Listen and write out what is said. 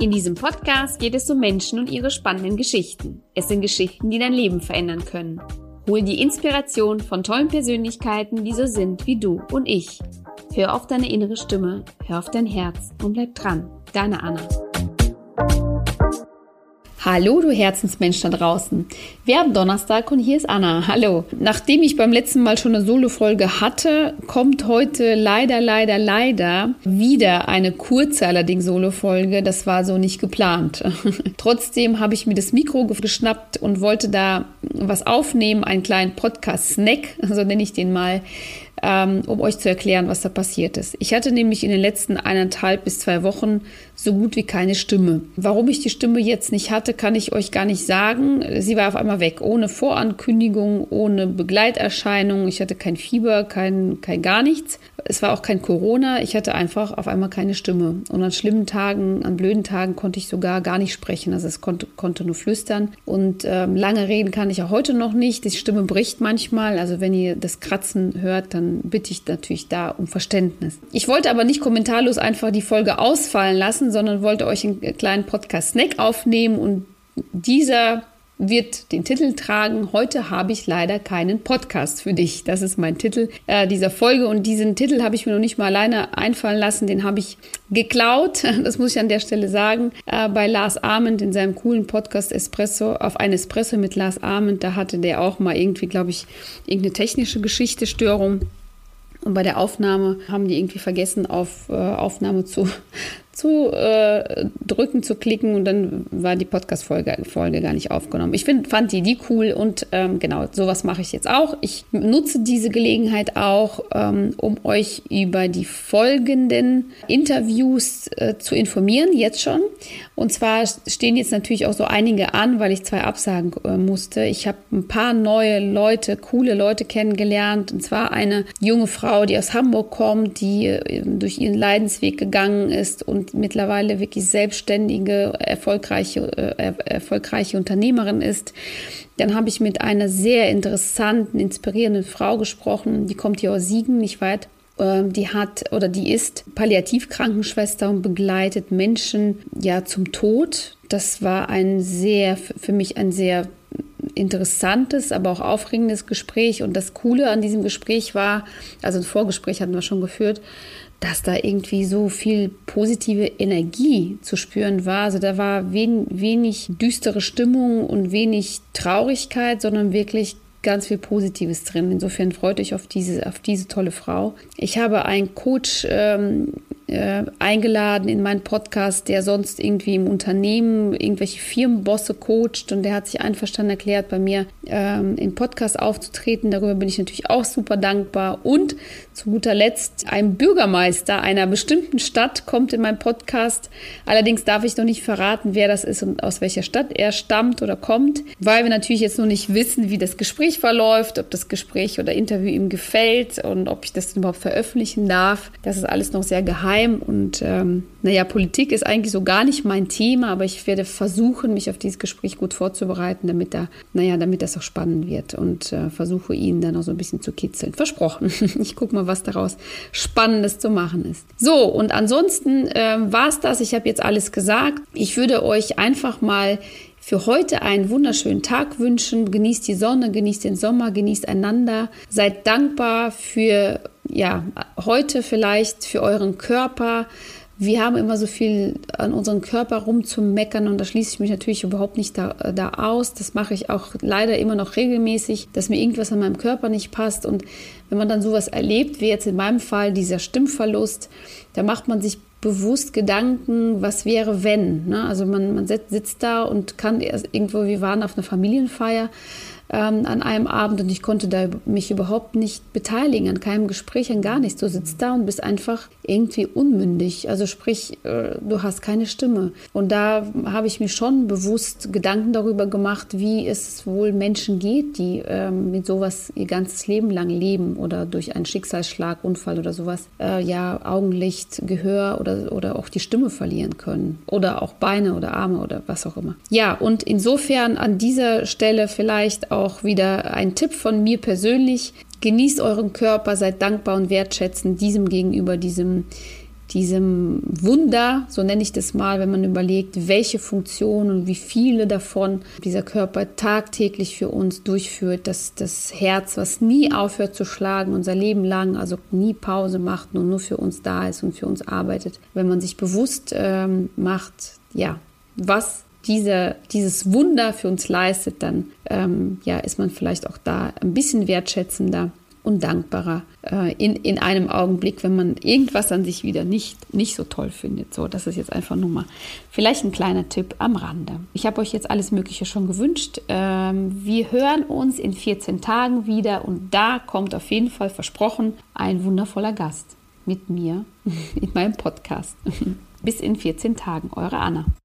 In diesem Podcast geht es um Menschen und ihre spannenden Geschichten. Es sind Geschichten, die dein Leben verändern können. Hol die Inspiration von tollen Persönlichkeiten, die so sind wie du und ich. Hör auf deine innere Stimme, hör auf dein Herz und bleib dran. Deine Anna. Hallo, du Herzensmensch da draußen. Wir haben Donnerstag und hier ist Anna. Hallo. Nachdem ich beim letzten Mal schon eine Solo-Folge hatte, kommt heute leider wieder eine kurze, allerdings Solo-Folge. Das war so nicht geplant. Trotzdem habe ich mir das Mikro geschnappt und wollte da was aufnehmen, einen kleinen Podcast-Snack, so nenne ich den mal, um euch zu erklären, was da passiert ist. Ich hatte nämlich in den letzten 1,5 bis 2 Wochen so gut wie keine Stimme. Warum ich die Stimme jetzt nicht hatte, kann ich euch gar nicht sagen. Sie war auf einmal weg, ohne Vorankündigung, ohne Begleiterscheinung. Ich hatte kein Fieber, kein gar nichts. Es war auch kein Corona. Ich hatte einfach auf einmal keine Stimme. Und an schlimmen Tagen, an blöden Tagen konnte ich sogar gar nicht sprechen. Also es konnte nur flüstern. Und lange reden kann ich auch heute noch nicht. Die Stimme bricht manchmal. Also wenn ihr das Kratzen hört, dann bitte ich natürlich da um Verständnis. Ich wollte aber nicht kommentarlos einfach die Folge ausfallen lassen, sondern wollte euch einen kleinen Podcast-Snack aufnehmen und dieser wird den Titel tragen: Heute habe ich leider keinen Podcast für dich. Das ist mein Titel dieser Folge und diesen Titel habe ich mir noch nicht mal alleine einfallen lassen. Den habe ich geklaut, das muss ich an der Stelle sagen, bei Lars Ament in seinem coolen Podcast Espresso, auf ein Espresso mit Lars Ament. Da hatte der auch mal irgendwie, glaube ich, irgendeine technische Störung. Und bei der Aufnahme haben die irgendwie vergessen, auf Aufnahme zu drücken, zu klicken und dann war die Podcast-Folge gar nicht aufgenommen. Ich fand die cool und genau, sowas mache ich jetzt auch. Ich nutze diese Gelegenheit auch, um euch über die folgenden Interviews zu informieren, jetzt schon. Und zwar stehen jetzt natürlich auch so einige an, weil ich 2 absagen musste. Ich habe ein paar neue Leute, coole Leute kennengelernt, und zwar eine junge Frau, die aus Hamburg kommt, die durch ihren Leidensweg gegangen ist und mittlerweile wirklich selbstständige, erfolgreiche Unternehmerin ist. Dann habe ich mit einer sehr interessanten, inspirierenden Frau gesprochen, die kommt hier aus Siegen, nicht weit. Die ist Palliativkrankenschwester und begleitet Menschen zum Tod. Das war für mich ein sehr interessantes, aber auch aufregendes Gespräch. Und das Coole an diesem Gespräch war, also ein Vorgespräch hatten wir schon geführt, dass da irgendwie so viel positive Energie zu spüren war. Also da war wenig düstere Stimmung und wenig Traurigkeit, sondern wirklich ganz viel Positives drin. Insofern freut euch auf diese tolle Frau. Ich habe einen Coach eingeladen in meinen Podcast, der sonst irgendwie im Unternehmen irgendwelche Firmenbosse coacht, und der hat sich einverstanden erklärt, bei mir im Podcast aufzutreten. Darüber bin ich natürlich auch super dankbar. Und zu guter Letzt, ein Bürgermeister einer bestimmten Stadt kommt in meinen Podcast. Allerdings darf ich noch nicht verraten, wer das ist und aus welcher Stadt er stammt oder kommt, weil wir natürlich jetzt noch nicht wissen, wie das Gespräch verläuft, ob das Gespräch oder Interview ihm gefällt und ob ich das überhaupt veröffentlichen darf. Das ist alles noch sehr geheim und Politik ist eigentlich so gar nicht mein Thema, aber ich werde versuchen, mich auf dieses Gespräch gut vorzubereiten, damit das auch spannend wird, und versuche ihn dann auch so ein bisschen zu kitzeln. Versprochen. Ich gucke mal, was daraus Spannendes zu machen ist. So, und ansonsten war es das. Ich habe jetzt alles gesagt. Ich würde euch einfach mal für heute einen wunderschönen Tag wünschen. Genießt die Sonne, genießt den Sommer, genießt einander. Seid dankbar für heute vielleicht für euren Körper. Wir haben immer so viel an unserem Körper rumzumeckern, und da schließe ich mich natürlich überhaupt nicht da aus. Das mache ich auch leider immer noch regelmäßig, dass mir irgendwas an meinem Körper nicht passt. Und wenn man dann sowas erlebt, wie jetzt in meinem Fall dieser Stimmverlust, da macht man sich bewusst Gedanken, was wäre, wenn. Ne? Also man sitzt da und kann irgendwo, wir waren auf einer Familienfeier an einem Abend und ich konnte da mich überhaupt nicht beteiligen, an keinem Gespräch, an gar nichts. Du sitzt da und bist einfach irgendwie unmündig. Also sprich, du hast keine Stimme. Und da habe ich mir schon bewusst Gedanken darüber gemacht, wie es wohl Menschen geht, die mit sowas ihr ganzes Leben lang leben oder durch einen Schicksalsschlag, Unfall oder sowas, Augenlicht, Gehör oder auch die Stimme verlieren können. Oder auch Beine oder Arme oder was auch immer. Ja, und insofern an dieser Stelle vielleicht auch wieder ein Tipp von mir persönlich: Genießt euren Körper, seid dankbar und wertschätzend diesem gegenüber, diesem diesem Wunder, so nenne ich das mal, wenn man überlegt, welche Funktionen und wie viele davon dieser Körper tagtäglich für uns durchführt, dass das Herz, was nie aufhört zu schlagen, unser Leben lang, also nie Pause macht und nur für uns da ist und für uns arbeitet. Wenn man sich bewusst macht, ja, was dieses Wunder für uns leistet, dann ist man vielleicht auch da ein bisschen wertschätzender und dankbarer in einem Augenblick, wenn man irgendwas an sich wieder nicht so toll findet. So, das ist jetzt einfach nur mal vielleicht ein kleiner Tipp am Rande. Ich habe euch jetzt alles Mögliche schon gewünscht. Wir hören uns in 14 Tagen wieder und da kommt auf jeden Fall versprochen ein wundervoller Gast mit mir in meinem Podcast. Bis in 14 Tagen, eure Anna.